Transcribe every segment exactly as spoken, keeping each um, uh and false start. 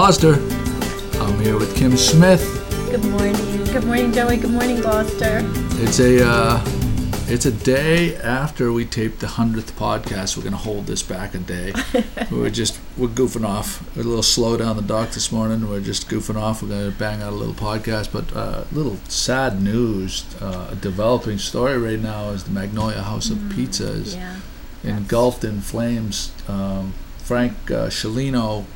Gloucester. I'm here with Kim Smith. Good morning. Good morning, Joey. Good morning, Gloucester. It's a uh, it's a day after we taped the hundredth podcast. We're gonna hold this back a day. we're just we're goofing off. We're a little slow down the dock this morning. We're just goofing off. We're gonna bang out a little podcast, but a uh, little sad news. Uh, a developing story right now is the Magnolia House of mm, Pizza is yeah. engulfed in flames. Um, Frank uh, Scialino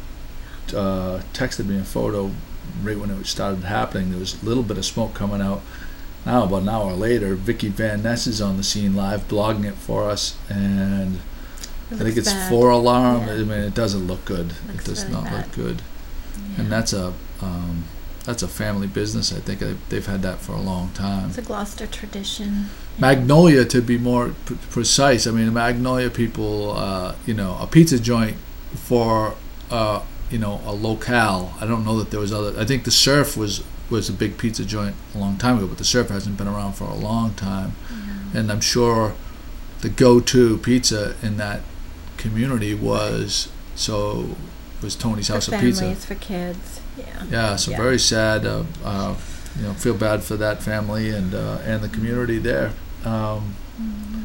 uh, texted me a photo right when it started happening. There was a little bit of smoke coming out. Now, about an hour later, Vicky Van Ness is on the scene live, blogging it for us, and it I think it's bad. four alarm. Yeah. I mean, it doesn't look good. It, it does really not bad. look good, yeah. and that's a um, that's a family business. I think they've had that for a long time. It's a Gloucester tradition. Magnolia, to be more p- precise. I mean, the Magnolia people, uh, you know, a pizza joint for, uh, you know, a locale. I don't know that there was other. I think the Surf was. was a big pizza joint a long time ago, but the Surf hasn't been around for a long time. Yeah. And I'm sure the go-to pizza in that community was so was Tony's for House of families, Pizza. For kids, yeah. Yeah, so yeah. very sad. Uh, uh, you know, feel bad for that family and uh, and the community there. Um, mm-hmm.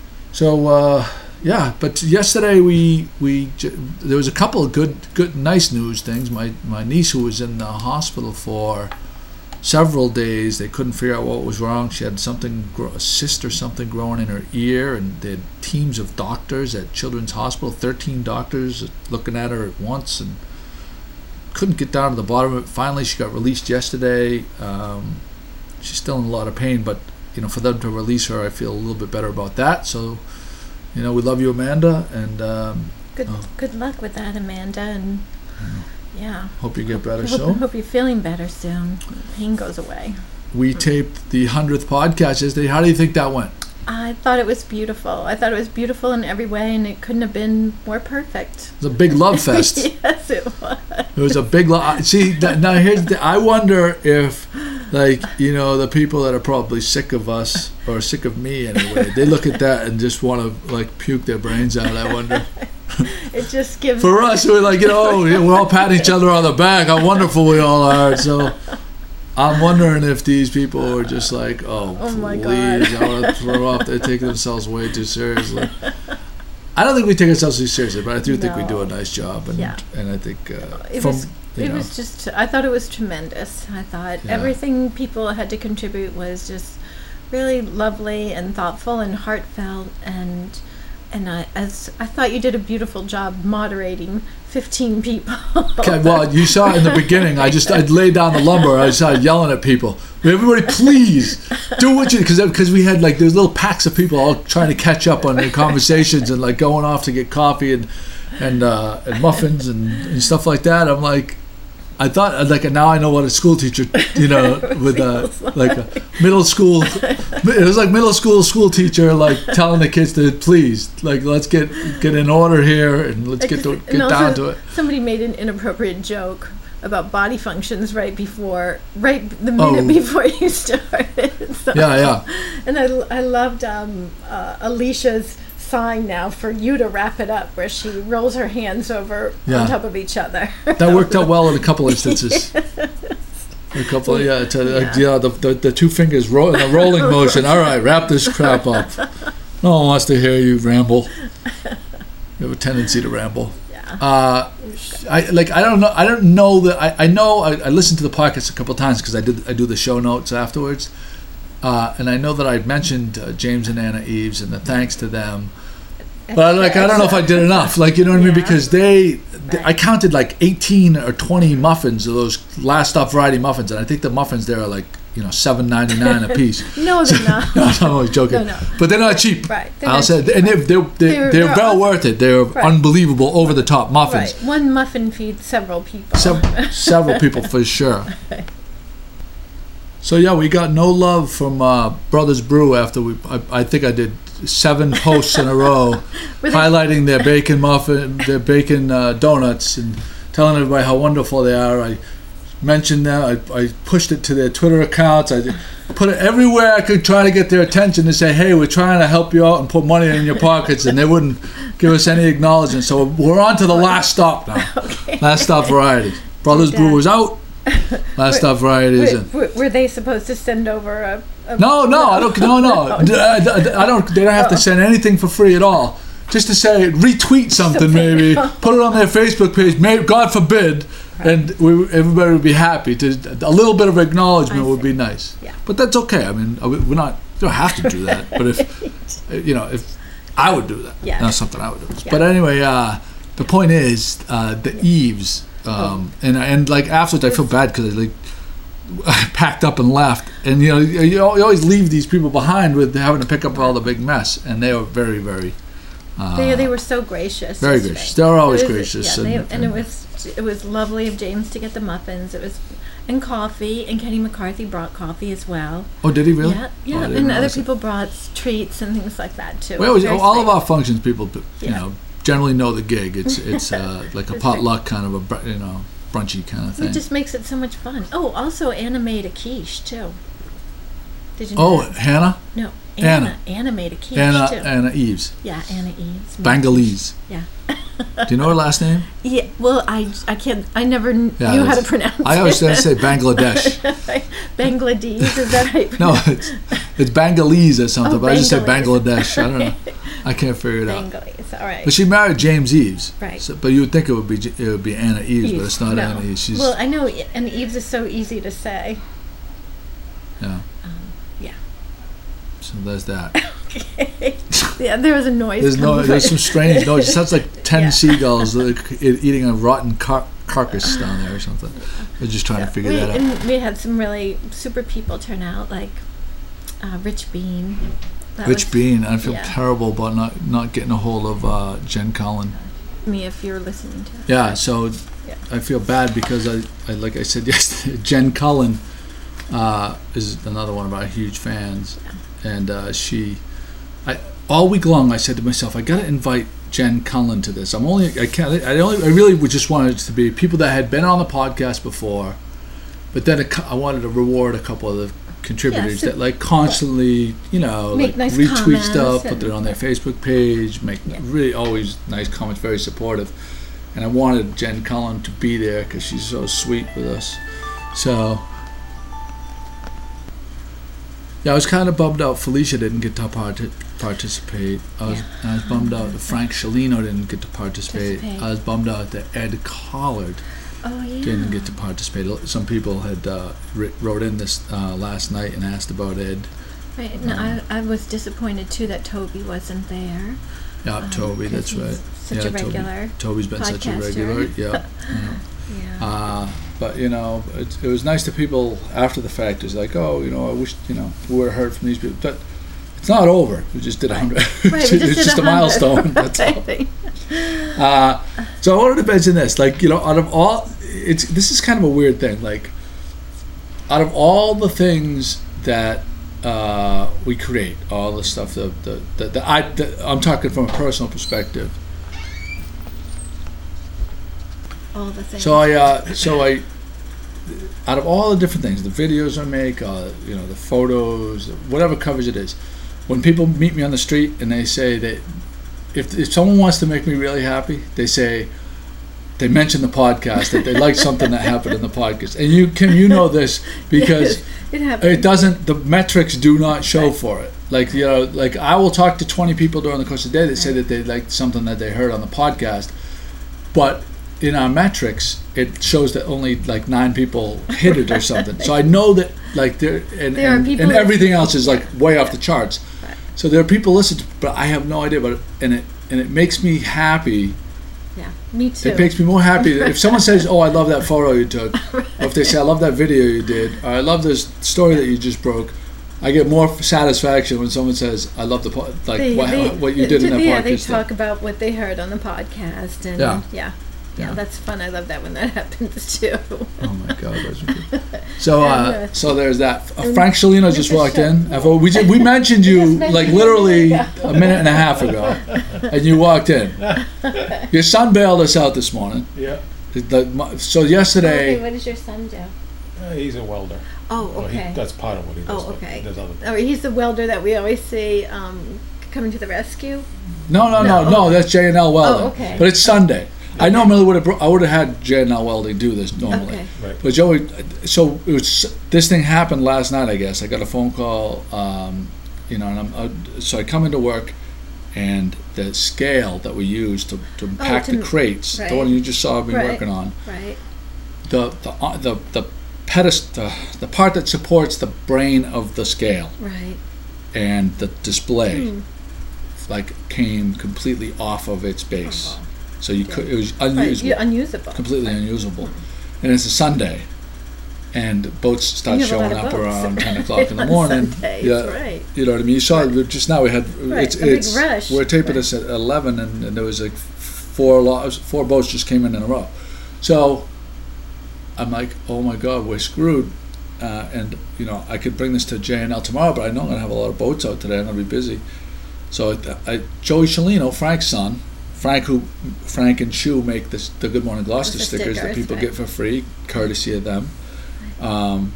So uh, yeah, but yesterday we we there was a couple of good good nice news things. My my niece, who was in the hospital for several days, they couldn't figure out what was wrong. She had something, a cyst or something growing in her ear, and they had teams of doctors at Children's Hospital, thirteen doctors looking at her at once, and couldn't get down to the bottom of it. Finally, she got released yesterday. Um, she's still in a lot of pain, but you know, for them to release her, I feel a little bit better about that. So, you know, we love you, Amanda, and um, good oh, good luck with that, Amanda, and yeah. Hope you get better hope, soon. Hope you're feeling better soon. The pain goes away. We mm. taped the hundredth podcast yesterday. How do you think that went? I thought it was beautiful. I thought it was beautiful in every way, and it couldn't have been more perfect. It was a big love fest. Yes, it was. It was a big love. See, that, now here's the. I wonder if, like, you know, the people that are probably sick of us or sick of me anyway, they look at that and just want to like puke their brains out. I wonder. It just gives for us, we're like, you know, we're all patting each other on the back. How wonderful we all are. So I'm wondering if these people are just like, oh, oh my please, God. I want to throw up. They take themselves way too seriously. I don't think we take ourselves too seriously, but I do think no. we do a nice job, and yeah. and I think uh, it from was you it know, was just. I thought it was tremendous. I thought yeah. everything people had to contribute was just really lovely and thoughtful and heartfelt, and. And I, as I thought you did a beautiful job moderating fifteen people. Okay, well, you saw in the beginning, I just I laid down the lumber. I started yelling at people. Everybody, please do what you because because we had like there's little packs of people all trying to catch up on their conversations and like going off to get coffee and and uh, and muffins and, and stuff like that. I'm like. I thought, like, now I know what a school teacher, you know, with a, like a middle school, it was like middle school school teacher, like, telling the kids to, please, like, let's get get in order here, and let's get to, get down to it. Somebody made an inappropriate joke about body functions right before, right the minute oh. before you started. So, yeah, yeah. And I, I loved um, uh, Alicia's sign now for you to wrap it up, where she rolls her hands over yeah. on top of each other. That worked out well in a couple instances. Yes. A couple, yeah, to, yeah. Uh, yeah the, the the two fingers roll in a rolling motion. All right, wrap this crap up. No one wants to hear you ramble. You have a tendency to ramble. Yeah. Uh, I like. I don't know. I don't know that. I, I know. I, I listened to the podcast a couple times because I did. I do the show notes afterwards. Uh, and I know that I mentioned uh, James and Anna Eves and the thanks to them, but like I don't know if I did enough. Like you know what yeah. I mean? Because they, they, I counted like eighteen or twenty muffins of those Last Stop variety muffins, and I think the muffins there are like you know seven ninety nine a piece. No, they're not. No, no, I'm always joking. No, no. But they're not cheap. Right. I'll say, and they're they're they're, they're, they're well awesome. worth it. They're right. unbelievable, over the top muffins. Right. One muffin feeds several people. Se- several people for sure. Right. So yeah, we got no love from uh, Brothers Brew after we. I, I think I did seven posts in a row, highlighting their bacon muffin, their bacon uh, donuts, and telling everybody how wonderful they are. I mentioned that. I, I pushed it to their Twitter accounts. I put it everywhere I could try to get their attention to say, "Hey, we're trying to help you out and put money in your pockets," and they wouldn't give us any acknowledgement. So we're on to the last stop now. Okay. Last Stop Variety. Brothers Dad. Brewers out. Last Stop Varieties. Were, And, were, were they supposed to send over a? a no, no, I don't. No, no. I, I don't. They don't have to send anything for free at all. Just to say, retweet something, maybe put it on their Facebook page. Maybe, God forbid, right. and we, everybody would be happy. To a little bit of acknowledgement would be nice. Yeah. But that's okay. I mean, we're not. You don't have to do that. But if you know, if I would do that, yeah. that's something I would do. Yeah. But anyway, uh, the point is uh, the eaves. Um, oh. and and like afterwards, I feel bad because I like I packed up and left, and you know you, you always leave these people behind with having to pick up all the big mess, and they were very very. Uh, they they were so gracious. Very yesterday. gracious. They're always was, gracious, yeah, and, they, and it was it was lovely of James to get the muffins. It was and coffee, and Kenny McCarthy brought coffee as well. Oh, did he really? Yeah, yeah, oh, and other it. people brought treats and things like that too. We always, all sweet. of our functions, people you yeah. know generally know the gig. It's it's uh, like a potluck kind of a you know. brunchy kind of thing. It just makes it so much fun. Oh, also Anna made a quiche too. Did you know Oh, that? Hannah? No, Anna. Anna. Anna made a quiche Anna, too. Anna Eves. Yeah, Anna Eves. Bengalese. Yeah. Do you know her last name? Yeah. Well, I, I can't. I never kn- Yeah, knew how to pronounce it. I always say, say Bangladesh. Bangladesh. Is that right? No, it's it's Bengalese or something, Oh, but I just say Bengalese. Bangladesh. I don't know. I can't figure it out. Bengalese. All right. But she married James Eves. Right. So, but you would think it would be J- it would be Anna Eves, but it's not no. Anna Eves. She's Well, I know, and Eves is so easy to say. yeah. Um, yeah. So there's that. Okay. Yeah, there was a noise. There's no. coming There's from- some strange noise. It sounds like ten Yeah. seagulls like, e- eating a rotten car- carcass down there or something. We're just trying Yeah, to figure we, that out. And we had some really super people turn out, like uh, Rich Bean. That Rich was Bean. I feel yeah. terrible about not not getting a hold of uh, Jen Cullen. me if you're listening to it. Yeah. So Yeah. I feel bad because I, I like I said yesterday, Jen Cullen uh, is another one of our huge fans, and uh, she, I all week long I said to myself, I got to invite Jen Cullen to this. I'm only I can't I only I really would just wanted it to be people that had been on the podcast before, but then a cou- I wanted to reward a couple of the contributors Yeah, so- that like constantly you know Make like nice retweet comments stuff, put and- it on their Facebook page, make Yeah. really always nice comments, very supportive. And I wanted Jen Cullen to be there because she's so sweet with us. So, yeah, I was kind of bummed out Felicia didn't get to part- participate. I was, Yeah. I was bummed out that Frank Shalino didn't get to participate. Participate. I was bummed out that Ed Collard Oh yeah. didn't get to participate. Some people had uh, writ- wrote in this uh, last night and asked about Ed. Right. No, I, I was disappointed too that Toby wasn't there. Yeah, Um, Toby, 'cause that's he's right. Such yeah, a regular. Toby, Toby's been such a podcaster. regular. Yeah. yeah. Yeah. Uh, but you know, it, it was nice to people after the fact. It's like, oh, you know, I wish you know we would have heard from these people. But it's not over. We just did a hundred. Right, we it's just did just a one hundred. milestone. That's all. Right. Uh, so I wanted to mention this. Like, you know, out of all, it's this is kind of a weird thing. Like, out of all the things that uh, we create, all the stuff that the that the, I that, I'm talking from a personal perspective. All the things. So I, uh, so I, out of all the different things, the videos I make, uh, you know, the photos, whatever covers it is, when people meet me on the street and they say that if if someone wants to make me really happy, they say, they mention the podcast, that they like something that happened in the podcast, and you can you know this because it happened. it doesn't. The metrics do not show for it. Like you know, like I will talk to twenty people during the course of the day that say that they liked something that they heard on the podcast, but in our metrics, it shows that only like nine people hit it or something. So I know that like there and There are and, people and that- everything else is like way off the charts. Right. So there are people listening, to, but I have no idea about it, and it and it makes me happy. Yeah, me too. It makes me more happy that if someone says, "Oh, I love that photo you took," or if they say, "I love that video you did," or "I love this story that you just broke," I get more satisfaction when someone says, "I love the po- like They- what, they- what you did in that yeah, podcast." they talk about what they heard on the podcast, and Yeah. yeah, yeah, Yeah. that's fun. I love that when that happens too. Oh my God, those are good. So, uh, Yeah. so there's that. Uh, And Frank Shalino just Mister walked Shep- in. I thought we did, we mentioned you Just mentioned like you. literally Yeah. a minute and a half ago, and you walked in. Your son bailed us out this morning. Yeah, The- my- so Okay, yesterday, what does your son do? uh, he's a welder. Oh, Well, he, okay. that's part of what he does. Oh, but okay. There's other. Oh, he's the welder that we always see um, coming to the rescue. no, no, no, No. no, that's J and L Welding. Oh, okay. But it's Sunday. I normally would have I would have had J and L Welding do this normally. Okay. Right. But Joey, so it was, this thing happened last night. I guess I got a phone call. Um, you know, and I'm, uh, so I come into work, and the scale that we use to, to pack to the m- crates, the right. one you just saw me Right. working on, Right. the the uh, the the pedestal, the, the part that supports the brain of the scale Right. and the display, Hmm. like came completely off of its base. Oh. So you could it was Right. unusable, You, unusable. completely unusable, and it's a Sunday, and boats start You have a lot showing of up boats. around ten o'clock in the On morning. Sundays, Yeah, right. you know what I mean. You saw it just now. We had Right, it's a big it's rush. we're taping Right. this at eleven, and, and there was like four lo- four boats just came in in a row. So I'm like, oh my God, we're screwed. Uh, and you know, I could bring this to J and L tomorrow, but I know I'm gonna have a lot of boats out today. I'm gonna be busy. So I, I, Joey Cellino, Frank's son, Frank who Frank and Shu make this the Good Morning Gloucester The stickers, that stickers, people right. get for free, courtesy of them. Um,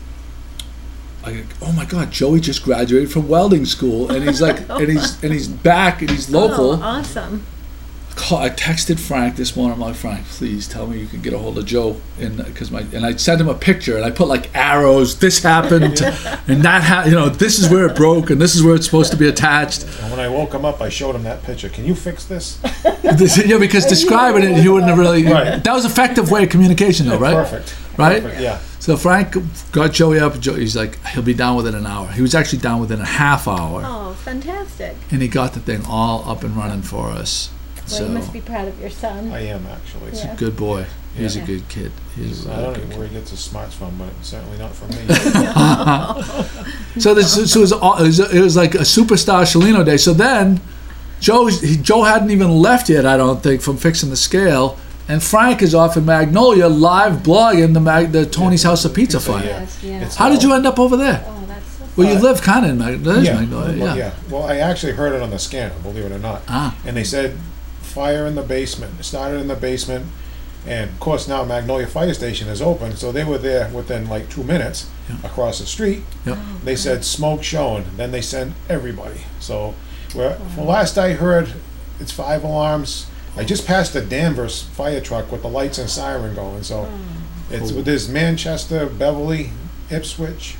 I go, oh my God, Joey just graduated from welding school, and he's like, and he's and he's back, and he's local. Oh, awesome. Call, I texted Frank this morning. I'm like, Frank, please tell me you can get a hold of Joe, and because my and I sent him a picture, and I put like arrows. This happened, and that ha- you know, this is where it broke, and this is where it's supposed to be attached. And when I woke him up, I showed him that picture. Can you fix this? This, yeah, because describing it, he wouldn't have really. Right. That was effective way of communication, though, right? Perfect. Right? Perfect, yeah. So Frank got Joey up. Joe, he's like, he'll be down within an hour. He was actually down within a half hour, Oh, fantastic. and he got the thing all up and running for us. Well, So you must be proud of your son. I am actually. Yeah. good boy. He's Yeah. a good kid. He's a I really don't good know kid. where he gets his smarts from, but certainly not from me. So this so it was, all- it was it was like a superstar Cellino day. So then Joe he, Joe hadn't even left yet, I don't think, from fixing the scale, and Frank is off in Magnolia live blogging the Mag, the Tony's House of Pizza Pizza, fire. yeah. Yes, yeah. It's- How did you end up over there? Oh, that's so Well, you Uh, live kind of in Mag- there's yeah, Magnolia, well, yeah. yeah. Well, I actually heard it on the scanner, believe it or not. Ah, And they said fire in the basement. It started in the basement, and of course now Magnolia Fire Station is open, so they were there within like two minutes Yeah. across the street. Yep. They said smoke showing. Then they sent everybody. So, where from last I heard, it's five alarms. I just passed a Danvers fire truck with the lights and siren going. So, it's Cool. there's Manchester, Beverly, Ipswich,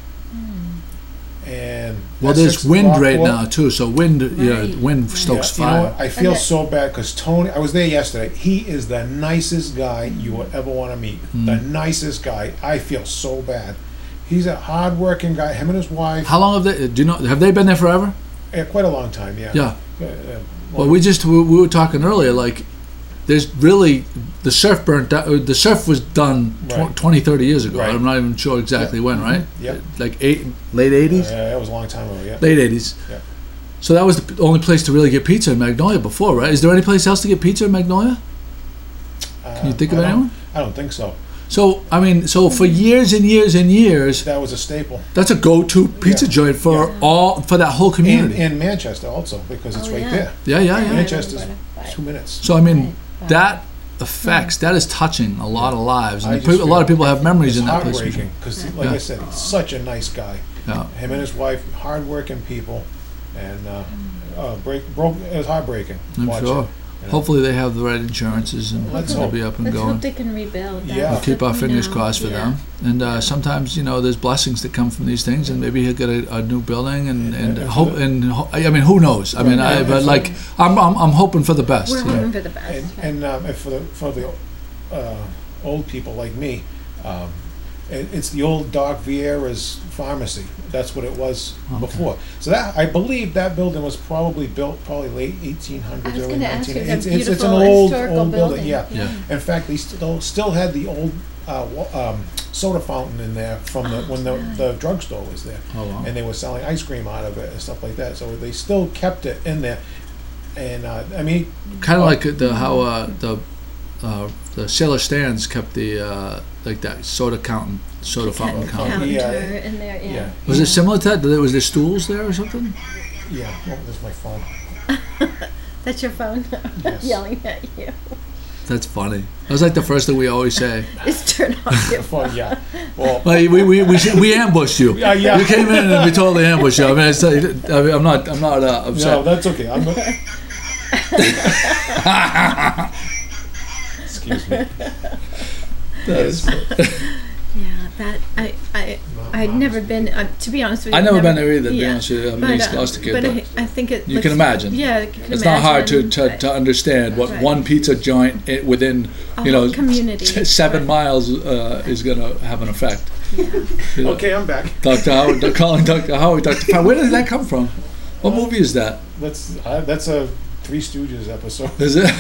and well, there's Essex, wind right Rockport. now too. So wind, yeah, Right. wind stokes Yeah, you know fire. what? I feel And so bad because Tony, I was there yesterday. He is the nicest guy you would ever want to meet. Mm. The nicest guy. I feel so bad. He's a hard-working guy. Him and his wife. How long have they? Do you know? Have they been there forever? Yeah, quite a long time. Yeah. Yeah. Uh, uh, Well, we just we, we were talking earlier. Like, there's really the surf burnt down. The surf was done tw- Right. twenty, thirty years ago. Right. I'm not even sure exactly when. Right? Yep. Like eight, late eighties, Uh, that was a long time ago. Yeah. late eighties. Yeah. So that was the only place to really get pizza in Magnolia before, right? Is there any place else to get pizza in Magnolia? Uh, Can you think of I don't- anyone? I don't think so. So I mean, so for years and years and years, That was a staple. that's a go-to pizza Yeah. joint for Yeah. all for that whole And, community. and Manchester also because it's Oh, right yeah. there. yeah, yeah, yeah. Manchester's Right. two minutes. So I mean, Right, right. that affects that is touching a lot of lives, I and just pe- a lot of feel people have memories It's in that place. heartbreaking because, like Yeah. I said, he's such a nice guy. Yeah. Him and his wife, hardworking people, and uh, uh, break broke. It was heartbreaking. I'm watching, sure. you know. Hopefully they have the right insurances and Let's they'll hope. be up and Let's going. hope they can rebuild. Yeah. That's We'll keep what our we fingers know. crossed for Yeah. them. And uh, sometimes, you know, there's blessings that come from these things, and maybe he'll get a, a new building, and and And- and hope. for the- And ho- I mean, who knows? I mean, I And- but and for like I'm I'm, I'm hoping for the best. We're you know. hoping for the best. And, right. and um, and for the for the uh, old people like me, um, it, it's the old Doc Vieira's pharmacy. That's what it was Okay. before. So that I believe that building was probably built probably late eighteen hundreds, I was early going to ask nineteen. you, It's, it's a it's, it's an beautiful old historical old building. building. Yeah. Yeah. In fact, they still still had the old uh, wa- um, soda fountain in there from the when the, the drugstore was there, Oh wow. and they were selling ice cream out of it and stuff like that. So they still kept it in there. And uh, I mean, Kind of like the how uh, the uh, the Sailor Stands kept the uh, like that soda counting, soda fountain Counter counting. Yeah. in there, yeah. yeah, Was it similar to that? Did there- Was there stools there or something? yeah. Oh, there's my phone. That's your phone Yes. yelling at you. That's funny. That's like the first thing we always say. Just turn off your phone. Phone, yeah. Well, Like we we, we, we ambushed you. yeah, yeah. We came in and we totally ambushed you. I mean, it's, I mean I'm not I'm not uh, upset. No, that's okay. I'm. Excuse Excuse me. That is- Yeah, that I I I'd never been. Uh, to be honest with you, I never been there either. To be Yeah. honest with you, I'm But, an East uh, Gloucester kid. but but I, I think it. you looks- can imagine. Yeah, I can it's not hard to, imagine, to, to understand what Right. one pizza joint i- within A you know whole community. s- seven Right. miles uh, is going to have an effect. Yeah. You know, Okay, I'm back. Doctor Howard, they're calling Doctor Howard, Doctor Pound. Where did that come from? What movie is that? That's uh, that's a Three Stooges episode. Is it?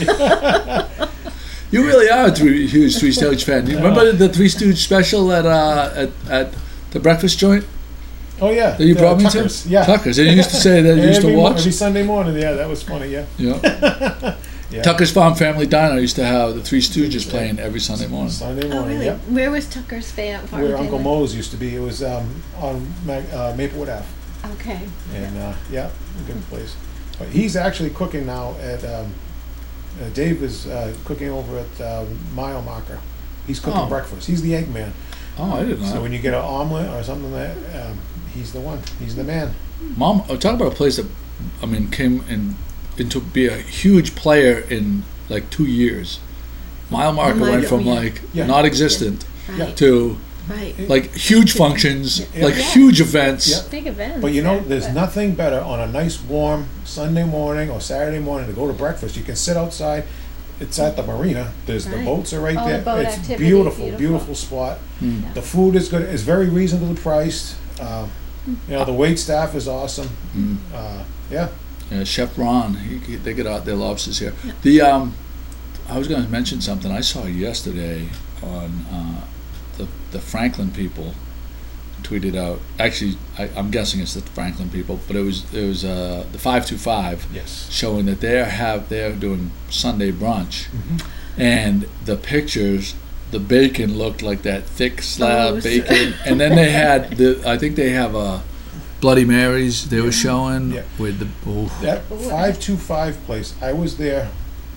You really are a three, huge Three Stooges fan. You remember the Three Stooges special at uh, at at the breakfast joint Oh yeah, that you the brought me Tuckers, to? Yeah, Tuckers. And you used to say that you used every, to mo- watch. every Sunday morning. Yeah, that was funny. Yeah, Yeah. yeah. Tucker's Farm Family Diner used to have the Three Stooges playing every Sunday morning. Sunday Oh morning. really? Yep. Where was Tucker's Fan Farm? Where Uncle Family? Moe's used to be. It was um, on Mag- uh, Maplewood Ave. Okay. And uh, yeah, a good place. But he's actually cooking now at. Um, uh, Dave is uh, cooking over at um, Mile Marker. He's cooking Oh. breakfast. He's the egg man. Oh, I didn't know. So that. when you get an omelet or something like that, um, he's the one. He's the man. Mom, oh, talk about a place that, I mean, came in into be a huge player in like two years. Mile Marker Mile- went from yeah. like Yeah. non-existent Right. to Right. like huge functions, Yeah. like Yeah. huge events. Yeah. Big events. But you know, yeah, there's but- nothing better on a nice warm Sunday morning or Saturday morning to go to breakfast. You can sit outside. It's at the marina. There's the Right. boats are right Oh, the there. boat It's activity, beautiful, beautiful. beautiful spot. Mm. Yeah. The food is good. It's very reasonably priced. Um, you know, the wait staff is awesome. Mm. Uh, yeah. Yeah, Chef Ron, he, he- they get out their lobsters here. The um, I was going to mention something I saw yesterday on uh, the the Franklin people tweeted out. Actually, I, I'm guessing it's the Franklin people, but it was it was uh, the five two five Yes. showing that they have they're doing Sunday brunch, Mhm. and the pictures. The bacon looked like that thick slab Oh, so- bacon, and then they had the. I think they have a Bloody Marys they were showing Yeah. with the. Oh, That five two five place, I was there,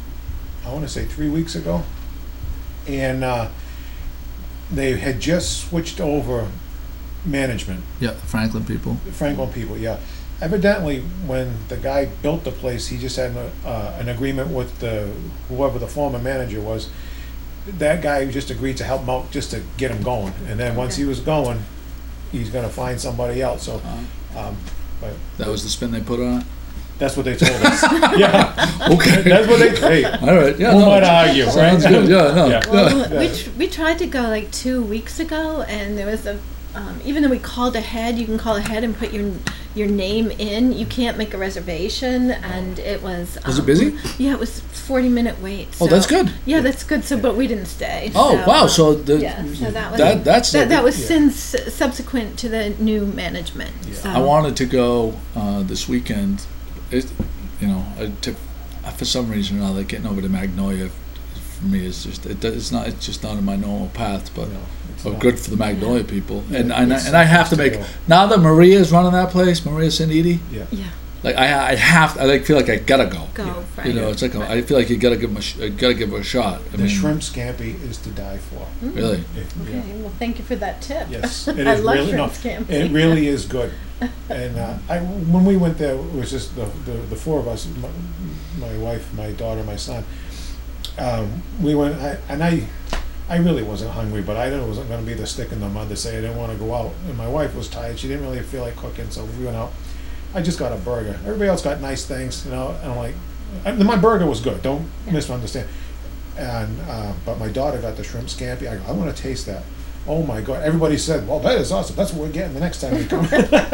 I want to say three weeks ago, and uh, they had just switched over management. yeah, the Franklin people. The Franklin people, yeah. Evidently, when the guy built the place, he just had a, uh, an agreement with the whoever the former manager was. That guy just agreed to help him out just to get him going, and then once he was going, he's going to find somebody else. So, Uh, um, but that was the spin they put on it. that's what they told us. Yeah, Okay. that's what they. Hey, All right. Yeah. who no, might argue, right? Sounds good. Yeah. No. Yeah. Well, yeah. we, tr- we tried to go like two weeks ago, and there was a. Um, even though we called ahead, you can call ahead and put your your name in. You can't make a reservation, and it was. Was it um, busy? Yeah, it was forty minute wait. Oh, so- that's good. Yeah, that's good. So, but we didn't stay. Oh so, wow. um, So the yeah, so that was that that's that, that was yeah. since subsequent to the new management. Yeah. So. I wanted to go uh, this weekend. It, you know, I took for some reason or another getting over to Magnolia for me is just it, does- it's not it's just not in my normal path, but. No, it's Oh, not. good for the Magnolia people, Yeah, and and I, it's and I have to make supposed to now that Maria's running that place, Maria Saniti. Yeah. Yeah, Like I, I have, I like feel like I gotta go. go Yeah. right. You know, it's like a, I feel like you gotta give them a, sh- you gotta give her a shot. I The mean, shrimp scampi is to die for. really. If- Okay, yeah. well, thank you for that tip. Yes, it I is love really no, shrimp scampi. it really is good. And uh, I, when we went there, it was just the, the, the four of us, my, my wife, my daughter, my son. Um, we went, I, and I, I really wasn't hungry, but I knew it wasn't going to be the stick in the mud to say I didn't want to go out. And my wife was tired; she didn't really feel like cooking, so we went out. I just got a burger. Everybody else got nice things, you know. And I'm like, and my burger was good. Don't Yeah. misunderstand. And uh, but my daughter got the shrimp scampi. I go, I want to taste that. Oh my God! Everybody said, "Well, that is awesome. That's what we're getting the next time we come."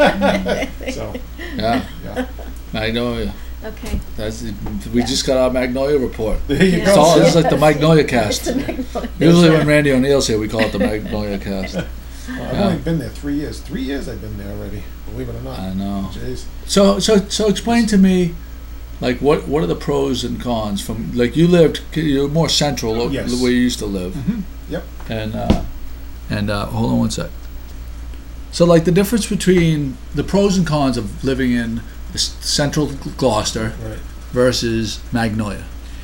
So Yeah, yeah, Magnolia. Okay. That's we Yeah. just got our Magnolia report. there you Yeah. It's all go. it's like the Magnolia It's cast. a Magnolia. Usually when Randy O'Neill's here, we call it the Magnolia cast. Well, I've only been there three years. Three years I've been there already. Believe it or not. I know. Jeez. So so so explain to me, like what what are the pros and cons from like you lived you're more central lo- Yes. where you used to live. Mhm. Yep. And uh, and uh, hold on one sec. So, like the difference between the pros and cons of living in the s- central Gloucester Right. versus Magnolia.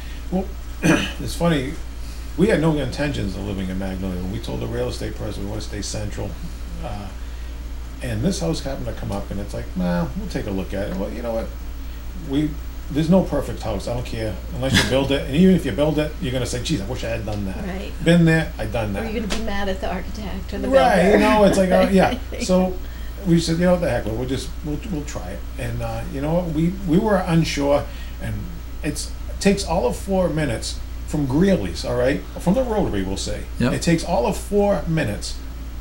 It's funny. We had no intentions of living in Magnolia. We told the real estate person we want to stay central. Uh, and this house happened to come up, and it's like, nah, we'll take a look at it. Well, you know what? We there's no perfect house. I don't care unless you build it, and even if you build it, you're gonna say, "Geez, I wish I had done that." Right. Been there, I done Or that. you're going to be mad at the architect or the Right, builder. you know, it's like, uh, yeah. So we said, you know, what the heck, we'll just we'll, we'll try it. And uh, you know what, we we were unsure, and it's it takes all of four minutes from Greeley's, all right, from the Rotary, we'll say. Yep. It takes all of four minutes.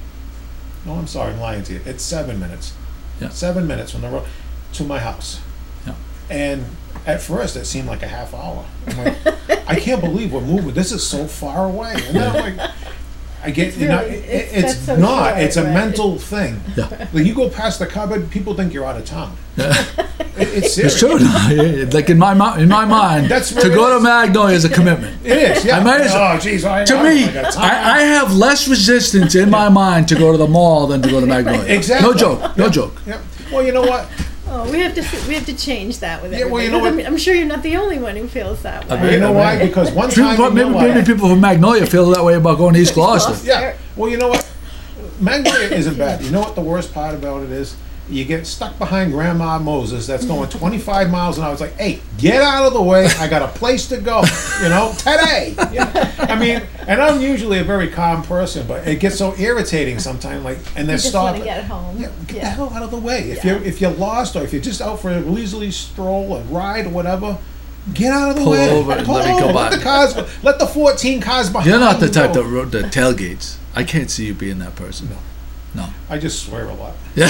No, I'm sorry, I'm lying to you. It's seven minutes. Yeah. Seven minutes from the road to my house. Yeah. And at first, it seemed like a half hour. I'm like, I can't believe we're moving. This is so far away. And then I'm like, I get, It's you know, really- it, it's- it's that's so not. short, It's a right? mental thing. Yeah. Like you go past the cupboard, people think you're out of town. Yeah. It, it's serious. It's true. Yeah, like in my mi- in my mind, That's to what it go to is. Magnolia is a commitment. It is. Yeah. I might as- oh, geez. I, To I, me, I, got time. I, I have less resistance in my mind to go to the mall than to go to Magnolia. Exactly. No joke. No joke. Yeah. Well, you know what? Oh, we have to we have to change that with Yeah, everybody. well, you know 'cause what- I'm, I'm sure you're not the only one who feels that way. I mean, You know I why? mean- Because one People, time from- in your maybe, maybe life, people from Magnolia feel that way about going to East Gloucester. yeah. Well, you know what? Magnolia isn't bad. You know what the worst part about it is? You get stuck behind Grandma Moses that's going twenty-five miles an hour. It's like, hey, get out of the way. I got a place to go. You know, today. Yeah. I mean, and I'm usually a very calm person, but it gets so irritating sometimes. Like, and they're You just want stopping. to get home. Yeah, get the Yeah. hell out of the way. If Yeah. you're if you're lost or if you're just out for a leisurely stroll, a ride, or whatever, get out of the Pull way. over and Pull let me over. go Let by. the cars, let the fourteen cars behind. You're not the you type go. that wrote the tailgates. I can't see you being that person. No. No. I just swear a lot. Yeah.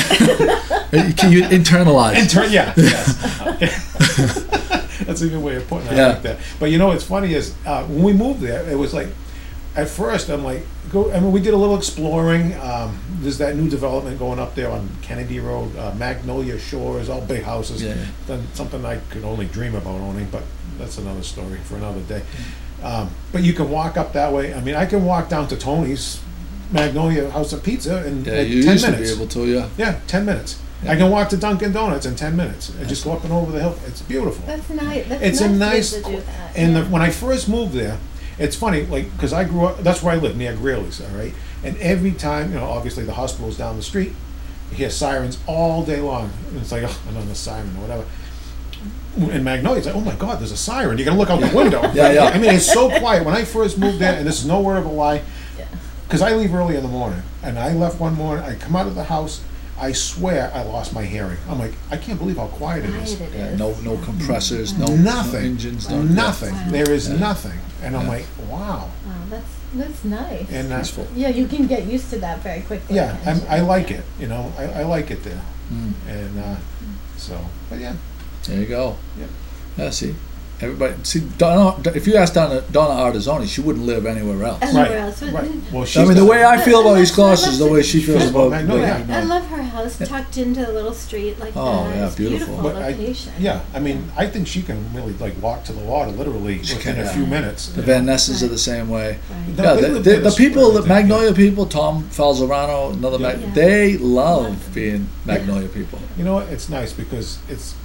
Can you internalize? And turn, yeah, yes. Okay. That's a good way of putting it Yeah. like that. But you know what's funny is uh, when we moved there, it was like, at first I'm like, go. I mean, we did a little exploring. Um, there's that new development going up there on Kennedy Road, uh, Magnolia Shores, all big houses. Yeah. Then something I could only dream about owning, but that's another story for another day. Um, but you can walk up that way. I mean, I can walk down to Tony's Magnolia House of Pizza in Yeah, like you ten used minutes. to be able to, yeah. Yeah, ten minutes. I can walk to Dunkin' Donuts in ten minutes. I just go up and over the hill. It's beautiful. That's nice. That's It's nice, a nice, to do that. and yeah. the, when I first moved there, it's funny, like, because I grew up, that's where I live, near Greeley's, all right? And every time, you know, obviously the hospital's down the street, you hear sirens all day long. And it's like, oh, another siren or whatever. In Magnolia, it's like, oh my God, there's a siren. You gotta look out the window. Yeah, yeah. I mean, it's so quiet. When I first moved there, and this is no word of a lie, Yeah. because I leave early in the morning, and I left one morning, I come out of the house, I swear I lost my hearing. I'm like, I can't believe how quiet it is. Quiet it Yeah, is. no, no compressors, no, Nothing. no engines, no yeah. Nothing. Wow. There is Yeah. nothing. And I'm Yeah. like, wow. Wow, that's that's nice. And uh, Peaceful. yeah, you can get used to that very quickly. yeah, can't I'm, you? I like it. You know, I, I like it there. Mm. And uh, so, but yeah. There you go. Yep. Yeah, see, everybody. See, Donna. If you asked Donna, Donna Artizzoni, she wouldn't live anywhere else. Anywhere Right, else. right. Well, I she's mean, the got- way I feel about I East love- I Gloucester is the love way the- she feels Feels about about Magnolia. Magnolia. Right. I love her house tucked into a little street like Oh, that. yeah, It's beautiful. beautiful But I- location. Yeah, I mean, I think she can really like walk to the water literally She within can, a yeah. few minutes. The you know. Van Nessens are Right. the same way. Right. No, Yeah, they the, live the, by the the people, square, the I think, yeah. Magnolia people, Tom Falzarano, another Yeah. Mag, Yeah. they love Love being Magnolia people. You know what? It's nice because it's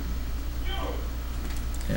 Yeah.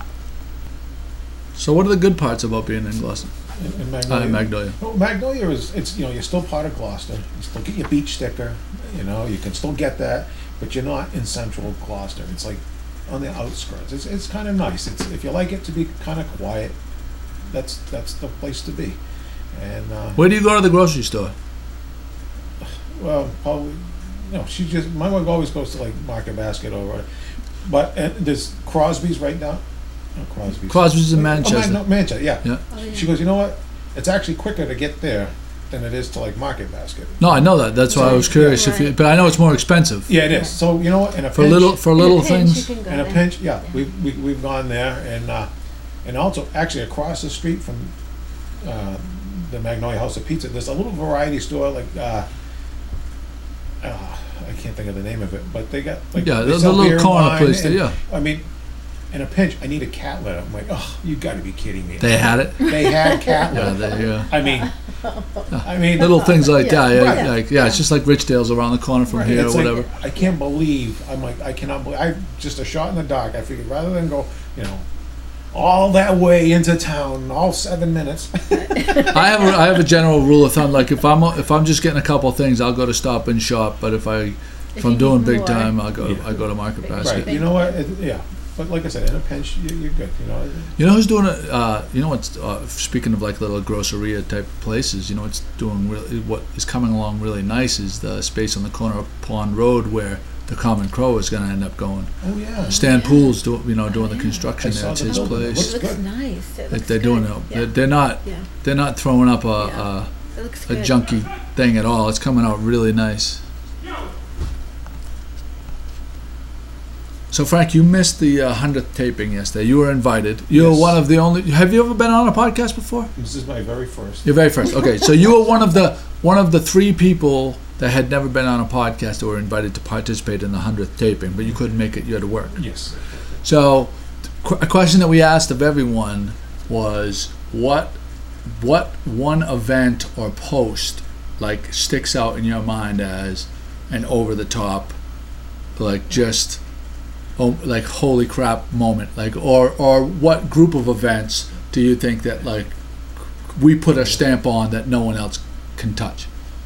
So, what are the good parts about being in Gloucester? in, in Uh, Magnolia. in Magnolia. Well, Magnolia is, it's, you know, you're still part of Gloucester. You still get your beach sticker, you know, you can still get that, but you're not in central Gloucester. It's like on the outskirts. It's, it's kind of nice. It's, if you like it to be kind of quiet, that's, that's the place to be. And, uh, Where do you go to the grocery store? well, probably, you know, she just, my wife always goes to like Market Basket or, whatever. But, and there's Crosby's right now. Oh, Crosby's. Crosby's in Oh, Manchester. no, Manchester, yeah. Yeah. Oh, yeah. She goes, you know what? It's actually quicker to get there than it is to like Market Basket. No, I know that. That's why I was curious if you. Right. But I know it's more expensive. Yeah, it is. So you know what? In a For pinch, little for In a little pinch, things. you can go in a there. pinch, yeah, we've we, we've gone there, and uh, and also actually across the street from uh, the Magnolia House of Pizza, there's a little variety store like uh, uh, I can't think of the name of it, but they got like Yeah, they there's a sell little beer and corner wine, place there, and- yeah. I mean, in a pinch, I need a cat litter. I'm like, oh, you got to be kidding me. They had it. They had cat Yeah, litter. they, yeah. I mean, I mean, Little things like Yeah. that. Yeah, Right. like yeah, it's just like Richdale's around the corner from Right, here or it's like, whatever. I can't believe. I'm like, I cannot believe. I just a shot in the dark. I figured rather than go, you know, all that way into town, all seven minutes. I have a, I have a general rule of thumb. Like if I'm if I'm just getting a couple of things, I'll go to Stop and Shop. But if I if, If I'm you doing need big more. time, I'll go to Yeah. I go to Market Big- Basket. Right. You know what? It, yeah. but like I said, in a pinch, you, you're good. You know. You know who's doing it? Uh, you know what's uh, speaking of like little groceria type places. You know what's doing really what is coming along really nice is the space on the corner of Pond Road where the Common Crow is going to end up going. Oh yeah. Stan Yeah. Pool's do, you know doing Oh, the yeah. construction I there. saw It's the his building. It place. It looks good. nice. It They- looks they're good. doing it. Yeah. They're, they're not. Yeah. They're not throwing up a Yeah. It looks a, a good. junky thing at all. It's coming out really nice. So Frank, you missed the uh, hundredth taping yesterday. You were invited. You were Yes. one of the only. Have you ever been on a podcast before? This is my very first. Your very first. Okay, so you were one of the one of the three people that had never been on a podcast that were invited to participate in the hundredth taping, but you couldn't make it. You had to work. Yes. So, qu- a question that we asked of everyone was what what one event or post like sticks out in your mind as an over the top, like just oh, like holy crap moment, like or or what group of events do you think that like we put a stamp on that no one else can touch?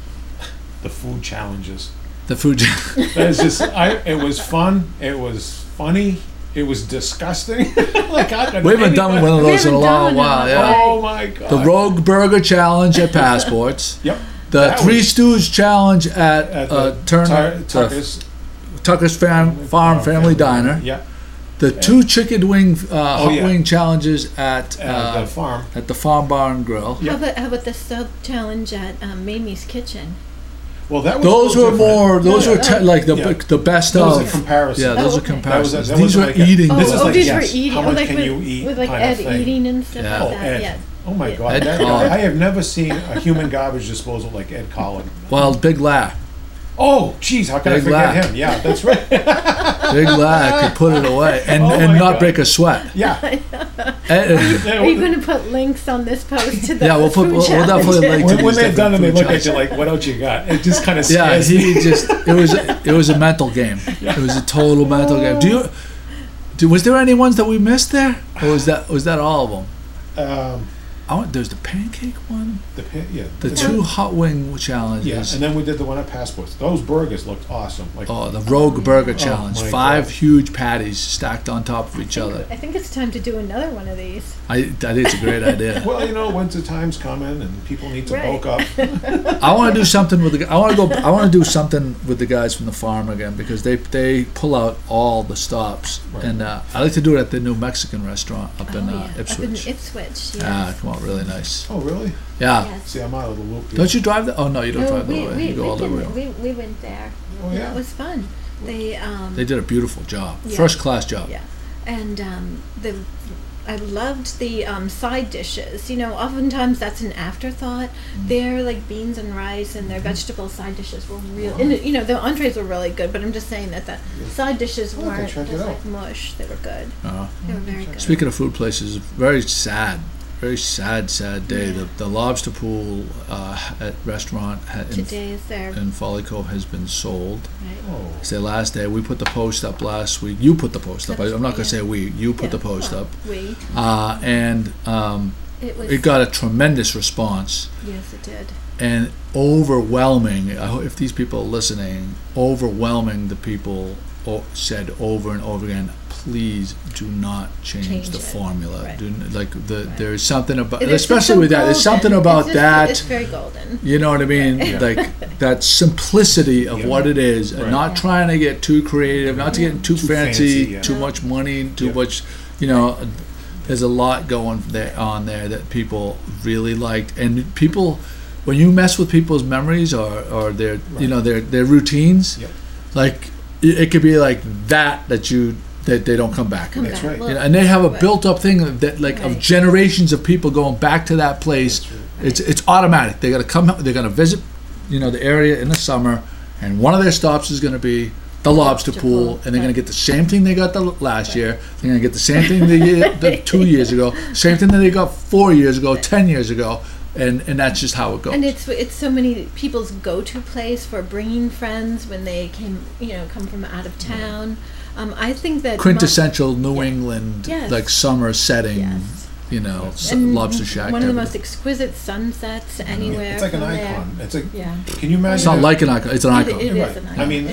The food challenges. The food. That is just. I. It was fun. It was funny. It was disgusting. Like I We haven't done one of We those in a haven't long done while. one. Yeah. Oh my god. The Rogue Burger Challenge at Passports. Yep. The That Three was- Stews Challenge at, At uh, the Turner, Tar- Tucker's the Tucker's Farm, Farm Family Diner. Yeah. The two chicken wing, uh, hot Oh, yeah. wing challenges at At uh, the farm. at the Farm Bar and Grill. Yeah. How about how about the sub challenge at um, Mamie's Kitchen? Well, that was. Those a were little different. more. Those No, were no. te- like the Yeah. the best That was a of. comparison. Yeah, those Oh, are okay. comparisons. That was a- that These wasn't were like a- eating. Oh, This is oh, like, these yes, were eating. how oh, much like can with, you eat with like kind of Ed thing. eating and stuff Yeah. like Oh, that. Ed. Yeah. Oh my god! Ed That, Collin. I have never seen a human garbage disposal like Ed Collin. Well, Big La, Oh, jeez, how can Big I forget laugh. him? Yeah, that's right. Big La could put it away and, Oh and my not God. break a sweat. Yeah. And- Yeah, Are you when, going to put links on this post to the Yeah, we'll put- food we'll- we'll definitely challenges? link when, to when these they're done and they different look food at you like, "What else you got?" It just kind of Yeah, scares me. he just it was it was a mental game. It was a total mental game. Do you do, was there any ones that we missed there, or was that was that all of them? Um, I want, there's the pancake one, the pin, yeah. the two hot wing Yeah, challenges. and then we did the one at Passports. Those burgers looked awesome. Like, Oh, the Rogue Burger Challenge. my Five God. huge patties stacked on top of each other. I think it's time to do another one of these. I, I think it's a great idea. well, you know, winter time's coming and people need to Right. bulk up. I want to do something with the. gu- I want to go. I want to do something with the guys from the farm again because they they pull out all the stops, Right. and uh, I like to do it at the new Mexican restaurant up in oh, uh, yeah. Up in Ipswich. Ipswich, Ah, yes. come on, really nice. Oh, really? Yeah. Yes. See, I'm out of the loop here. Don't you drive the? Oh no, you don't No, drive we, the way. we, You go we, all the way. can, we, we went there. Oh, Yeah, yeah. it was fun. They um They did a beautiful job, Yeah. first class job. yeah, and um the I loved the um, side dishes. You know, oftentimes that's an afterthought. Mm. Their like beans and rice and their vegetable side dishes were real. And you know, the entrees were really good. But I'm just saying that the side dishes Oh, okay, weren't check it just out. like mush. They were good. Uh, They were very good. speaking of food places, very sad, very sad, sad day. Yeah. The the lobster pool uh, at restaurant ha- in, Today is their in Folly Cove has been sold. right. Oh, It's their last day. We put the post up last week. You put the post up. I, I'm not going to say Yeah. we. You put Yeah, the post well, up. We. Uh, and um, It was. it got a tremendous response Yes, it did. and overwhelming. I hope if these people are listening, overwhelming the people o- said over and over again, please do not change, Change the it. formula. Right. Do n- like the Right. there's something about It is just especially so with that. There's something golden. about It's just- that. It's very golden. You know what I mean? Right. Like that simplicity of Yeah. what it is, and Right. not Yeah. trying to get too creative, not to Yeah. get too, Too fancy, fancy, yeah. too No. much money, too Yeah. much. You know, there's a lot going there on there that people really liked, and people, when you mess with people's memories or or their you Right. know their their routines, Yep. like it, it could be like that that you that they don't come back. Come That's back. right. Well, You know, and they have a right. built-up thing of that, like of Right. generations of people going back to that place. That's right. It's it's automatic. They're gonna come. They're gonna visit, you know, the area in the summer, and one of their stops is gonna be the lobster Lobster pool, pool, and they're gonna right. get the same thing they got the l- last Right. year. They're gonna get the same thing the year, the two years ago, same thing that they got four years ago, ten years ago, and and that's just how it goes. And it's it's so many people's go-to place for bringing friends when they came, you know, come from out of town. Um, I think that mo- Quintessential New Yeah. England Yes. like summer setting. Yes. You know, s- And lobster shack. One of the type most exquisite sunsets anywhere. It's like an from there. icon. It's like, Yeah. can you imagine? It's not if- like an icon. It's an It, icon. it is Right. an I icon. mean, it is a icon.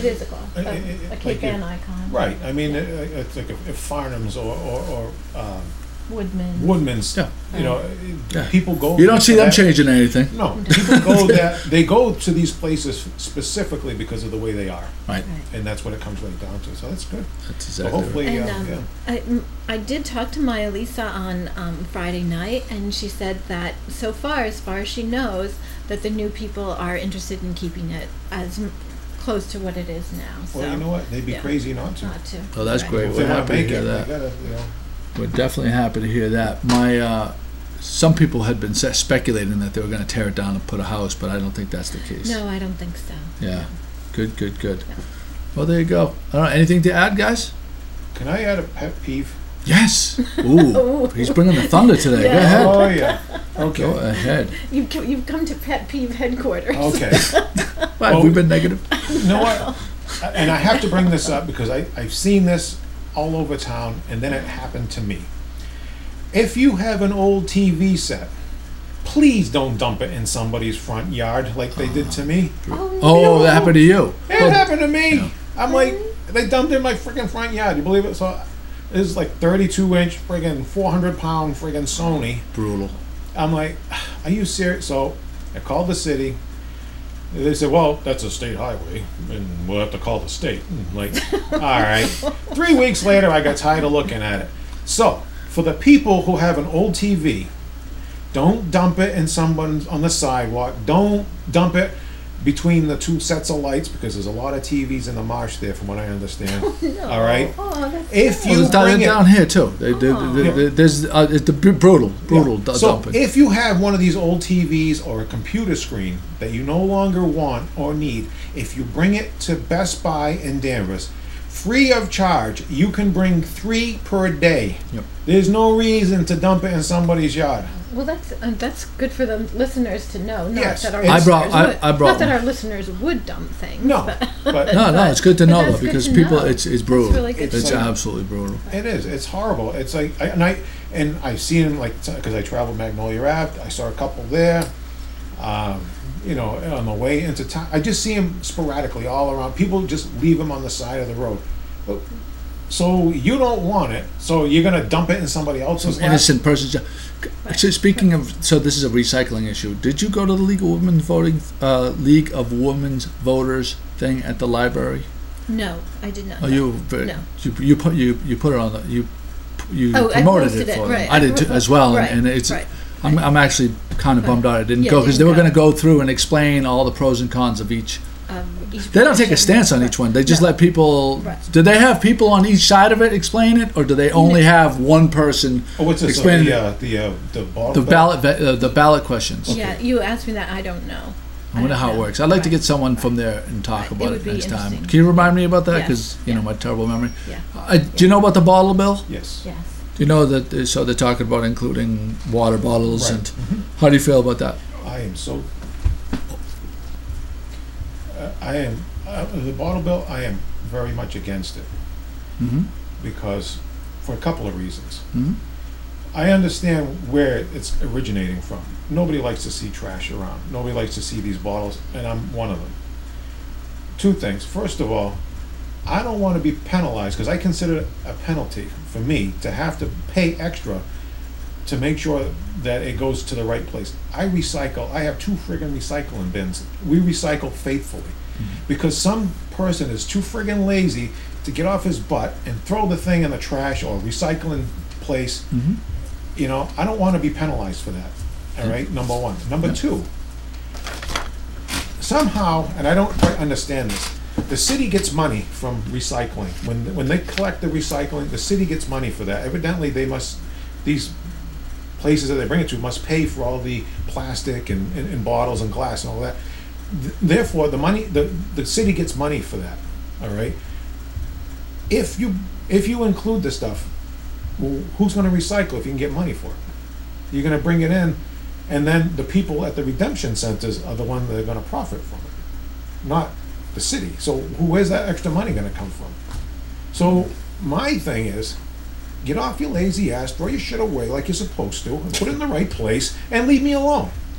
it- a, it- a like Cape you- Ann icon. Right, I mean, it- it's like if if Farnham's or, or, or um, Woodman. Woodman's, Yeah. you know, Yeah. people go. You don't see for them that. changing anything. No, people go that, they go to these places specifically because of the way they are, Right. Right. and that's what it comes right down to, so that's good. That's So exactly right. hopefully, And uh, um, yeah. I, m- I did talk to Maya Lisa on um, Friday night, and she said that so far, as far as she knows, that the new people are interested in keeping it as m- close to what it is now. So Well, you know what, they'd be yeah. crazy not to. not to. Oh, that's Right. great. If We're they wanna happy to make hear it, that. they gotta, you know. We're definitely happy to hear that. My, uh, some people had been se- speculating that they were going to tear it down and put a house, but I don't think that's the case. No, I don't think so. Yeah. Good, good, good. Yeah. Well, there you go. I don't know. Anything to add, guys? Can I add a pet peeve? Yes. Ooh, Ooh. he's bringing the thunder today. Go Yeah. ahead. Oh, yeah, Go okay, ahead. You've, co- you've come to pet peeve headquarters. okay. Why, have we been negative? You know what? And I have to bring this up because I, I've seen this all over town, and then it happened to me. If you have an old T V set, please don't dump it in somebody's front yard like they did to me. Oh, Oh, No. that happened to you. It Well, happened to me. Yeah. I'm like, they dumped it in my freaking front yard. You believe it? So this is like thirty-two inch friggin' four hundred pound friggin' Sony. brutal. I'm like, are you serious? So I called the city. They said, well, that's a state highway, and we'll have to call the state. I'm like, all right. Three weeks later, I got tired of looking at it. So, for the people who have an old T V, don't dump it in someone's on the sidewalk. Don't dump it between the two sets of lights because there's a lot of T Vs in the marsh there, from what I understand. no. All right. Oh, that's If sad. Well, you it's down, bring it- down here too. They, they, Oh. they, they- there's uh, it's the br- brutal, brutal Yeah. du- So dumping. if you have one of these old T Vs or a computer screen that you no longer want or need, if you bring it to Best Buy in Danvers, free of charge, you can bring three per day. Yep. There's no reason to dump it in somebody's yard. Well, that's uh, that's good for the listeners to know. Not Yes. that our I listeners brought- I- would, I brought not that one. our listeners would dump things. No, but, but no, no, it's good to But know that's though good because to people, know. it's it's brutal. really good it's to know. absolutely brutal. it is. It's horrible. It's like, I, and I and I've seen them like because I traveled Magnolia Ave. I saw a couple there. Um, you know, on the way into town, I just see them sporadically all around. People just leave them on the side of the road. But, so you don't want it. So you're gonna dump it in somebody else's Some lap? innocent person's. Actually, speaking of, so this is a recycling issue. Did you go to the League of Women's Voting, uh, League of Women's Voters thing at the library? No, I did not. Oh, know. you very- No. you you put you you put it on the you you Oh, I promoted posted it it, for them. right. I did too, as well, Right, and, and it's. right. I'm I'm actually kind of bummed out I didn't Yeah, go you because they didn't were going go. to go through and explain all the pros and cons of each. Um, each They don't take a position. stance on each one. They just No. let people. Right. Do they have people on each side of it explain it, or do they only have one person Oh, what's this? explain the uh, the uh, the ball. the ballot va- uh, the ballot questions? Yeah, you asked me that. I don't know. I wonder don't how it know. works. I'd like to Right. get someone from there and talk Right. It about would it, be next time. interesting. Can you remind me about that? Yes. Because you know Yeah. my terrible memory. Yeah. Uh, do you know about the bottle bill? Yes. Yes. Do you know that? uh, So they're talking about including water bottles, Right. and how do you feel about that? I am so. Uh, I am uh, the bottle bill. I am very much against it Mm-hmm. because for a couple of reasons. Mm-hmm. I understand where it's originating from. Nobody likes to see trash around. Nobody likes to see these bottles, and I'm one of them. Two things. First of all, I don't want to be penalized because I consider it a penalty for me to have to pay extra to make sure that it goes to the right place. I recycle. I have two friggin' recycling bins. We recycle faithfully because some person is too friggin' lazy to get off his butt and throw the thing in the trash or recycling place. Mm-hmm. You know, I don't want to be penalized for that. All right, number one. Number two, somehow, and I don't quite understand this, the city gets money from recycling. When when they collect the recycling, the city gets money for that. Evidently, they must, these places that they bring it to must pay for all the plastic and, and, and bottles and glass and all that. Th- Therefore, the money, the, the city gets money for that. All right. If you if you include this stuff, well, who's going to recycle if you can get money for it? You're going to bring it in, and then the people at the redemption centers are the ones that are going to profit from it, not the city. So who, where's that extra money going to come from? So my thing is, get off your lazy ass, throw your shit away like you're supposed to, and put it in the right place, and leave me alone.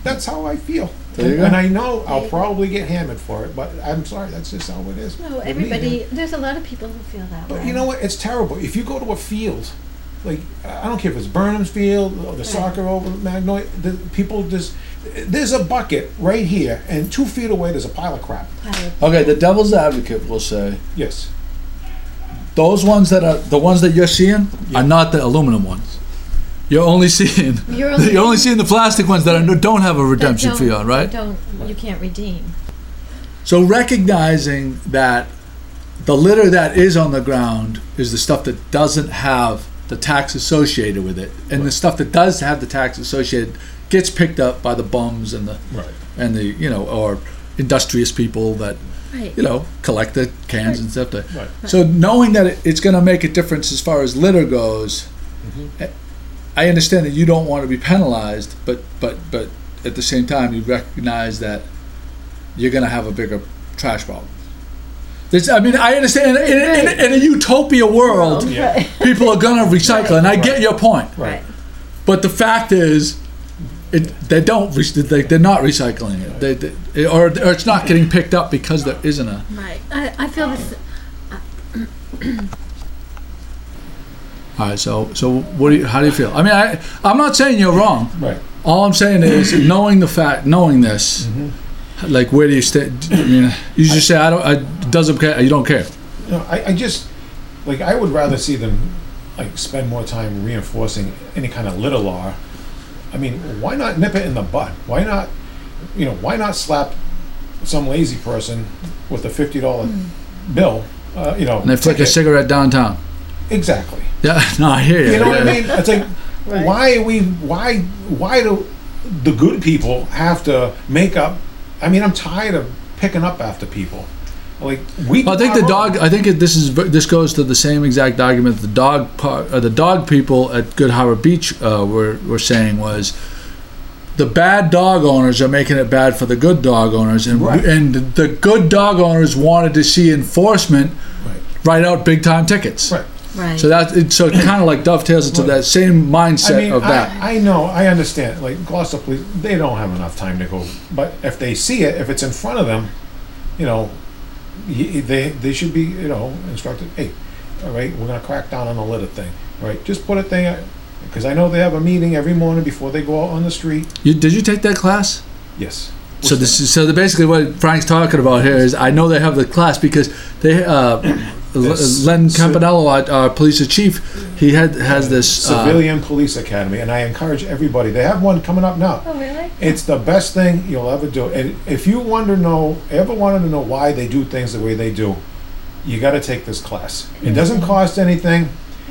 that's how I feel. There you and, go. and I know I'll There you probably get hammered for it, but I'm sorry, that's just how it is. No, with me. everybody. There's a lot of people who feel that way. But you know what? It's terrible. If you go to a field, like I don't care if it's Burnham's Field or the Right. soccer over at Magnolia, the people just there's a bucket right here, and two feet away there's a pile of crap. Okay, the devil's advocate will say Yes. those ones that are the ones that you're seeing are not the aluminum ones. You're only seeing You're only- you're only seeing the plastic ones that are, don't have a That redemption don't- fee on, right? that Don't you can't redeem. So recognizing that the litter that is on the ground is the stuff that doesn't have the tax associated with it, and the stuff that does have the tax associated gets picked up by the bums and the Right. and the you know or industrious people that Right. you know collect the cans and stuff. To, Right. So knowing that it, it's going to make a difference as far as litter goes, Mhm. I understand that you don't want to be penalized, but but but at the same time you recognize that you're going to have a bigger trash problem. There's, I mean, I understand in, in, in, in a utopia world, Yeah. Right. people are going to recycle, and I get your point. Right. But the fact is, it, they don't. Re- they, they're not recycling it, they, they, or or it's not getting picked up because there isn't a. Right. I, I feel this. All right. So so what do you? How do you feel? I mean, I I'm not saying you're wrong. Right. All I'm saying is knowing the fact, knowing this, like where do you stay? I mean, you just say I don't. I doesn't care. You don't care. You know, I, I just like I would rather see them like spend more time reinforcing any kind of litter law. I mean, why not nip it in the bud? Why not, you know, why not slap some lazy person with a fifty dollar bill? Uh, you know, And they flick a ticket? cigarette downtown. Exactly. Yeah. No, I hear you. You know what I Yeah. mean? It's like, Right. why are we? Why? Why do the good people have to make up? I mean, I'm tired of picking up after people. Like we. Well, I think do the our dog. own. I think it, this is v- this goes to the same exact argument the dog par, uh, the dog people at Good Harbor Beach uh, were were saying was the bad dog owners are making it bad for the good dog owners, and Right. and the good dog owners wanted to see enforcement Right. write out big time tickets. Right. Right. So that it, so it kind of like dovetails into that same mindset I mean, of that. I, I know, I understand. Like Gloucester Police, they don't have enough time to go. But if they see it, if it's in front of them, you know, y- they they should be, you know, instructed. Hey, all right, we're gonna crack down on the litter thing. All right, just put it there, because I know they have a meeting every morning before they go out on the street. You, did you take that class? Yes. So this is so the, basically what Frank's talking about here is I know they have the class because they uh, This- Len Campanello, our, our police chief, he had has this uh, Civilian Police Academy, and I encourage everybody. They have one coming up now. Oh, really? It's the best thing you'll ever do. And if you wonder know, ever wanted to know why they do things the way they do, you got to take this class. It doesn't cost anything,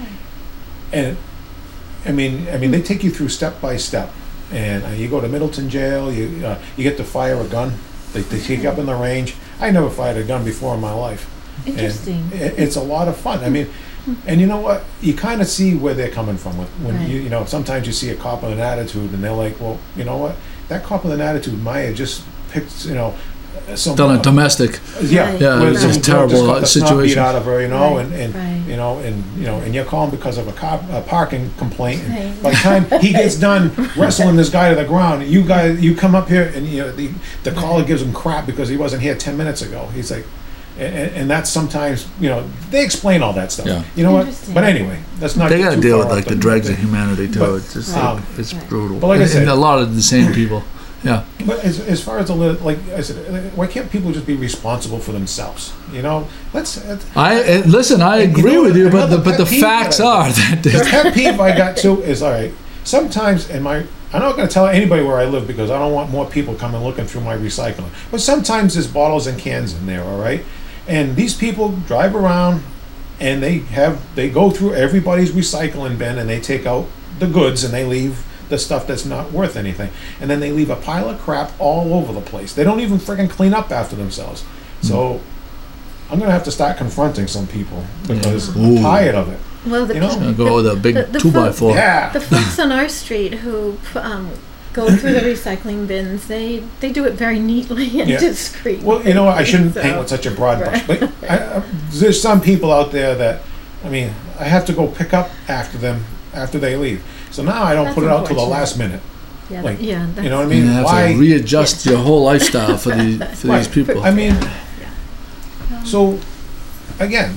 and I mean, I mean, they take you through step by step. And uh, you go to Middleton Jail. You uh, you get to fire a gun. They, they take you up in the range. I never fired a gun before in my life. Interesting. And it, it's a lot of fun. I mean, and you know what? You kind of see where they're coming from. With, when Right. you you know, sometimes you see a cop with an attitude, and they're like, well, you know what? That cop with an attitude might have just picked, you know, some done a domestic. yeah, Right. Yeah, where it's some just girl terrible, got uh, the snot beat situation. out of her, you know, Right, and, and right. you know, and you know, and you're calling because of a cop a parking complaint. And Right. by the time he gets done wrestling this guy to the ground, you guys, you come up here, and you know, the the caller gives him crap because he wasn't here ten minutes ago. He's like. And, and that's sometimes, you know, they explain all that stuff. Yeah. You know what? Interesting. But anyway, that's not. They get got to too deal far with like off the dregs of humanity too. But, it's just um, like, it's Right. brutal. but like I and, said- and a lot of the same people. Yeah. But as, as far as the lit- like I said, why can't people just be responsible for themselves? You know, let's. let's I uh, listen. I And you agree know with you, what? but the Another but the pet peeve facts that I- are that The there's- pet peeve I got too is all right. Sometimes in my, I'm not going to tell anybody where I live because I don't want more people coming looking through my recycling. But sometimes there's bottles and cans in there, all right. And these people drive around, and they have they go through everybody's recycling bin, and they take out the goods, and they leave the stuff that's not worth anything, and then they leave a pile of crap all over the place. They don't even freaking clean up after themselves. So I'm going to have to start confronting some people because Yeah. I'm Ooh. tired of it. Well, the You know? people, Gonna go with a big the- the two by folk- four. Yeah. the folks on our street who um, go through the recycling bins, they they do it very neatly and Yeah. discreetly. Well, you know what? I shouldn't So- paint with such a broad brush, Right. but I, I, there's some people out there that, I mean, I have to go pick up after them after they leave. So now I don't That's put it out till the unfortunate. last minute. Yeah, Like, yeah, you know what I mean? You have Why? to readjust your whole lifestyle for these for Right. these people. I mean, Yeah. so again,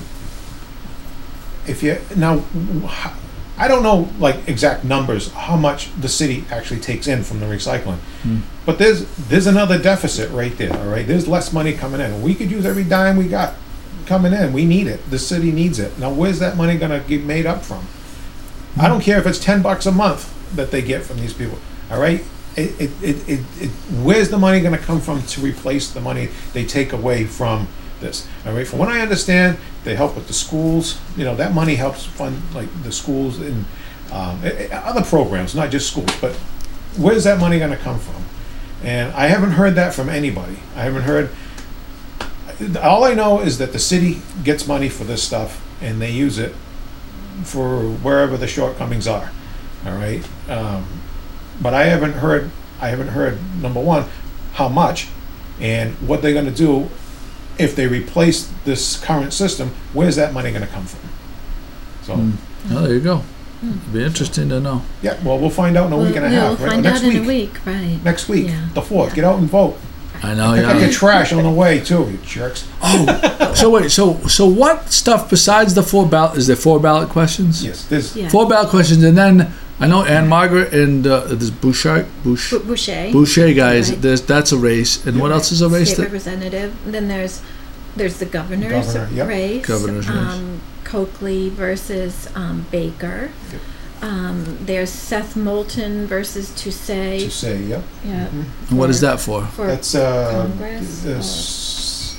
if you now, h- I don't know like exact numbers how much the city actually takes in from the recycling, Hmm. but there's there's another deficit right there. All right, there's less money coming in. We could use every dime we got coming in. We need it. The city needs it. Now, where's that money gonna get made up from? I don't care if it's ten bucks a month that they get from these people. All right, it it it, it, it where's the money gonna come from to replace the money they take away from this? All right, from what I understand, they help with the schools. You know, that money helps fund like the schools and um, eh, eh, other programs, not just schools. But where's that money gonna come from? And I haven't heard that from anybody. I haven't heard. All I know is that the city gets money for this stuff and they use it for wherever the shortcomings are. All right, um, but I haven't heard. I haven't heard number one, how much, and what they're going to do if they replace this current system. Where's that money going to come from? So, Hmm. Oh, there you go. It'd be interesting to know. yeah. Well, we'll find out in a week and a We'll- half. We'll Right? find Next out week. in a week, right? Next week, Yeah. the fourth. Yeah. Get out and vote. I know. Pick up your Yeah. trash on the way too, you jerks. Oh, so wait. So so what stuff besides the four ballot? Is there four ballot questions? Yes, there's Yeah. Four ballot questions, and then I know Anne Margaret and uh, this Boucher, Bouch, Bu- Boucher. Boucher guys. Right. There's that's a race, and what Yeah. else is a race? State That, representative. Then there's there's the governor's Governor, yep. race. Governor's race. Um, Coakley versus um, Baker. Yep. Um, there's Seth Moulton versus Toucey. to say, yep. Yeah. Mhm. and what is for- that for? For That's uh, Congress, this.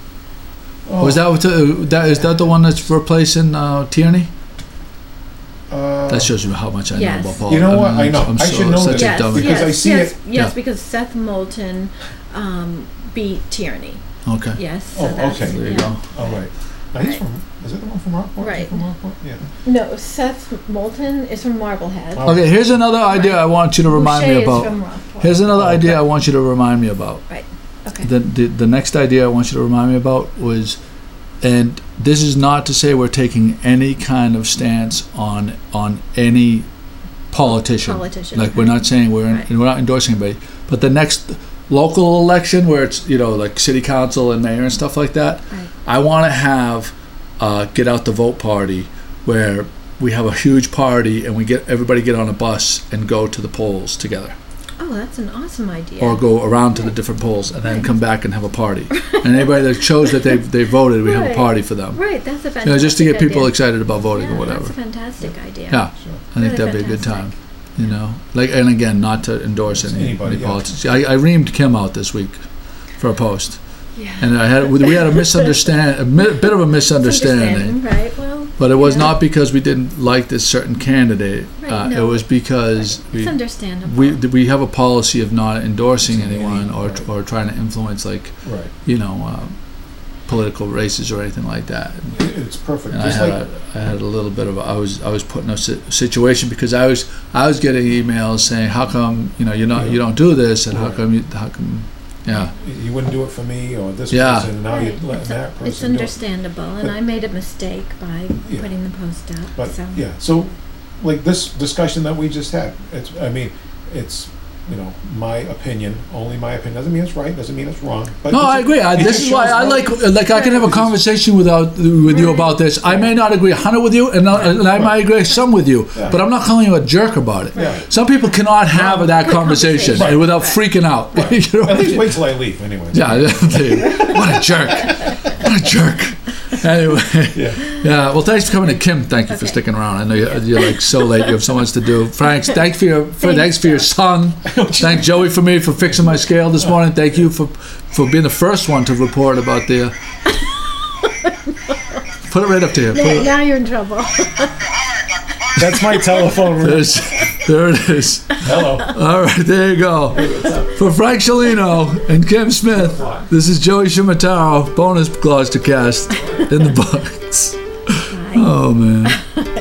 Was that what the, that is that the one that's replacing uh, Tierney? Uh, That shows you how much I Yes. know about Paul. You know what? I'm- I know. I'm I so- should know such this. a yes, dummy. because yes, I see yes, it- yes, Yeah. because Seth Moulton um, beat Tierney. Okay. Yes. Oh, so that's, okay. There you yeah. go. All right. Now he's Right. from. Is it the one from Rockport? Is he Right. From Rockport? Yeah. No, Seth Moulton is from Marblehead. Oh. Okay, here's another idea I want you to remind Boucher me is about. from Rockport. Here's another Okay. idea I want you to remind me about. Okay. The, the the next idea I want you to remind me about was, and this is not to say we're taking any kind of stance on on any politician. Politician, Like we're okay. not saying we're Right. we're not endorsing anybody. But the next local election where it's you know like city council and mayor and stuff like that, Right. I want to have uh, get out the vote party where we have a huge party and we get everybody get on a bus and go to the polls together. Oh, that's an awesome idea. Or go around to the different polls and then come back and have a party. And anybody that shows that they they voted, we have a Right. party for them. Right, that's a fantastic You know, just to get people idea. excited about voting yeah, or whatever. That's a fantastic idea. Yeah, Sure. I think Really that'd be a good time. fantastic. You know, like and again, not to endorse any, Anybody, any yeah. politics. I, I reamed Kim out this week for a post, Yeah. and I had we had a misunderstand a mi- bit of a misunderstanding. Right. Well. But it was yeah. not because we didn't like this certain candidate. Right, uh, no. It was because It's we understandable. we we have a policy of not endorsing Endorsing anyone any- or right. or trying to influence like Right. you know uh, political races or anything like that. It- It's perfect. And I Just had like a, I had a little bit of a, I was I was put in a si- situation because I was I was getting emails saying how come you know you're not you don't do this and how Right. come you how come yeah you wouldn't do it for me or this Yeah. person, and now Right. you're letting it's, that person it's do it. understandable, and But- I made a mistake by Yeah. putting the post up. But so. yeah, so like this discussion that we just had, it's I mean, it's you know my opinion, only my opinion. Doesn't mean it's right. Doesn't mean it's wrong. But no it I just- agree I, it this just is why shows I how- like like I can have a conversation without with you Right. about this I may not agree a hundred with you and, I- and I might agree some with you Yeah. but I'm not calling you a jerk about it Yeah. some people cannot have that Good conversation conversation. without Right. freaking out Right. you know? At least wait till I leave, anyway. Yeah, what a jerk. What a jerk. Anyway, Yeah. yeah, well, thanks for coming to Kim. Thank you for Okay. sticking around. I know you're, you're like so late. You have so much to do. Franks, thanks for your for, Thanks, thanks for your son. Thank Joey for me for fixing my scale this morning. Thank you for for being the first one to report about the. Put it right up to you. Put Now, it- now you're in trouble. That's my telephone. There's, there it is. Hello. All right, there you go. For Frank Shalino and Kim Smith, this is Joey Shimataro, bonus Gloucestercast in the books. Bye. Oh, man.